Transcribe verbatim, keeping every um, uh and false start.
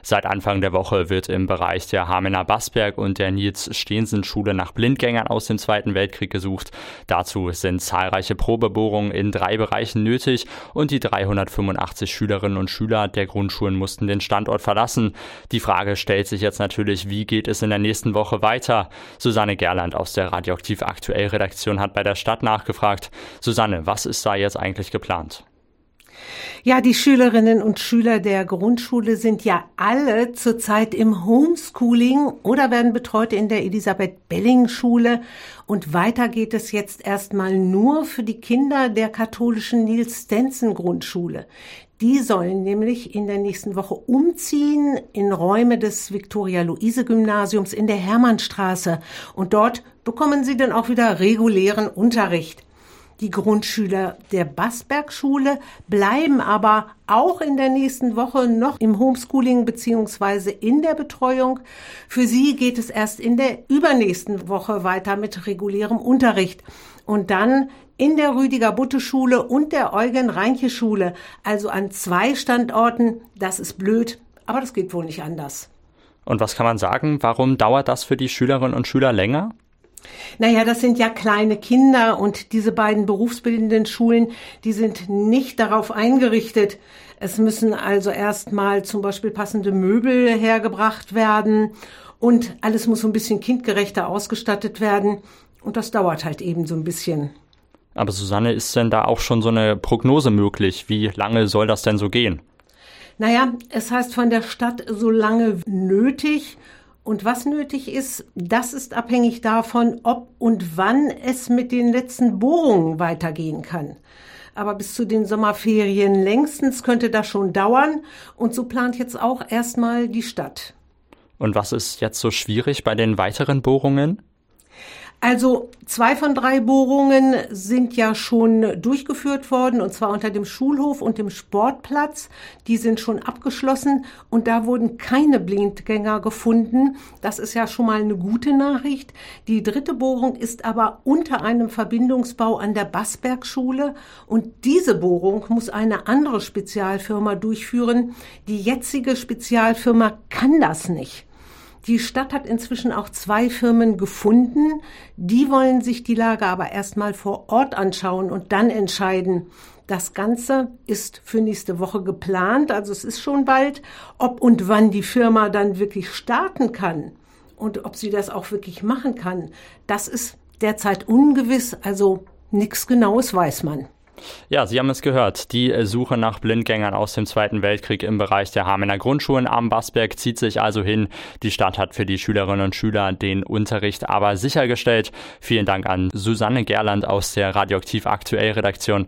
Seit Anfang der Woche wird im Bereich der Hamener-Basberg und der Niels-Steensen-Schule nach Blindgängern aus dem Zweiten Weltkrieg gesucht. Dazu sind zahlreiche Probebohrungen in drei Bereichen nötig und die dreihundertfünfundachtzig Schülerinnen und Schüler der Grundschulen mussten den Standort verlassen. Die Frage stellt sich jetzt natürlich, wie geht es in der nächsten Woche weiter? Susanne Gerland aus der Radioaktiv Aktuell Redaktion hat bei der Stadt nachgefragt. Susanne, was ist da jetzt eigentlich geplant? Ja, die Schülerinnen und Schüler der Grundschule sind ja alle zurzeit im Homeschooling oder werden betreut in der Elisabeth-Belling-Schule. Und weiter geht es jetzt erstmal nur für die Kinder der katholischen Niels-Stenzen-Grundschule. Die sollen nämlich in der nächsten Woche umziehen in Räume des Viktoria-Luise-Gymnasiums in der Hermannstraße. Und dort bekommen sie dann auch wieder regulären Unterricht. Die Grundschüler der Basberg-Schule bleiben aber auch in der nächsten Woche noch im Homeschooling bzw. in der Betreuung. Für sie geht es erst in der übernächsten Woche weiter mit regulärem Unterricht. Und dann in der Rüdiger-Butte-Schule und der Eugen-Reinche-Schule, also an zwei Standorten. Das ist blöd, aber das geht wohl nicht anders. Und was kann man sagen, warum dauert das für die Schülerinnen und Schüler länger? Naja, das sind ja kleine Kinder und diese beiden berufsbildenden Schulen, die sind nicht darauf eingerichtet. Es müssen also erstmal zum Beispiel passende Möbel hergebracht werden und alles muss so ein bisschen kindgerechter ausgestattet werden und das dauert halt eben so ein bisschen. Aber Susanne, ist denn da auch schon so eine Prognose möglich? Wie lange soll das denn so gehen? Naja, es heißt von der Stadt so lange nötig. Und was nötig ist, das ist abhängig davon, ob und wann es mit den letzten Bohrungen weitergehen kann. Aber bis zu den Sommerferien längstens könnte das schon dauern. Und so plant jetzt auch erstmal die Stadt. Und was ist jetzt so schwierig bei den weiteren Bohrungen? Also zwei von drei Bohrungen sind ja schon durchgeführt worden, und zwar unter dem Schulhof und dem Sportplatz. Die sind schon abgeschlossen und da wurden keine Blindgänger gefunden. Das ist ja schon mal eine gute Nachricht. Die dritte Bohrung ist aber unter einem Verbindungsbau an der Basberg-Schule und diese Bohrung muss eine andere Spezialfirma durchführen. Die jetzige Spezialfirma kann das nicht. Die Stadt hat inzwischen auch zwei Firmen gefunden. Die wollen sich die Lage aber erstmal vor Ort anschauen und dann entscheiden. Das Ganze ist für nächste Woche geplant, also es ist schon bald. Ob und wann die Firma dann wirklich starten kann und ob sie das auch wirklich machen kann, das ist derzeit ungewiss, also nichts Genaues weiß man. Ja, Sie haben es gehört. Die Suche nach Blindgängern aus dem Zweiten Weltkrieg im Bereich der Hamener Grundschulen am Basberg zieht sich also hin. Die Stadt hat für die Schülerinnen und Schüler den Unterricht aber sichergestellt. Vielen Dank an Susanne Gerland aus der Radioaktiv Aktuell Redaktion.